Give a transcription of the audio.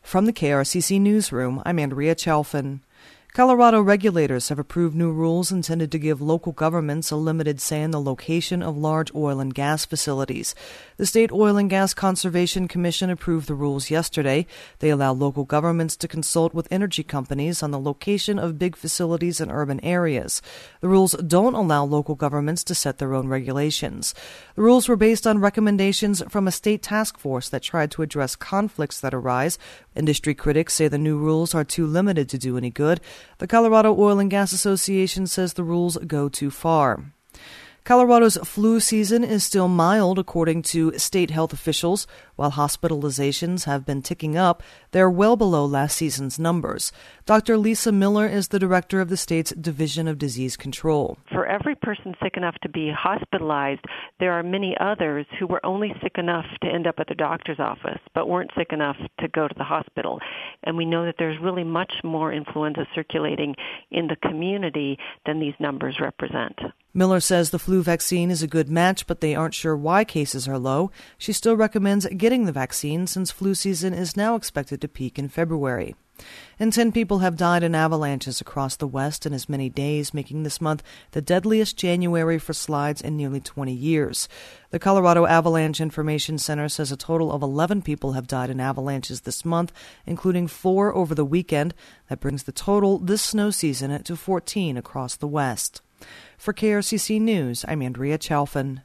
From the KRCC Newsroom, I'm Andrea Chalfin. Colorado regulators have approved new rules intended to give local governments a limited say in the location of large oil and gas facilities. The State Oil and Gas Conservation Commission approved the rules yesterday. They allow local governments to consult with energy companies on the location of big facilities in urban areas. The rules don't allow local governments to set their own regulations. The rules were based on recommendations from a state task force that tried to address conflicts that arise. Industry critics say the new rules are too limited to do any good. The Colorado Oil and Gas Association says the rules go too far. Colorado's flu season is still mild, according to state health officials. While hospitalizations have been ticking up, they're well below last season's numbers. Dr. Lisa Miller is the director of the state's Division of Disease Control. For every person sick enough to be hospitalized, there are many others who were only sick enough to end up at the doctor's office, but weren't sick enough to go to the hospital. And we know that there's really much more influenza circulating in the community than these numbers represent. Miller says the flu vaccine is a good match, but they aren't sure why cases are low. She still recommends getting the vaccine since flu season is now expected to peak in February. And 10 people have died in avalanches across the West in as many days, making this month the deadliest January for slides in nearly 20 years. The Colorado Avalanche Information Center says a total of 11 people have died in avalanches this month, including 4 over the weekend. That brings the total this snow season to 14 across the West. For KRCC News, I'm Andrea Chalfin.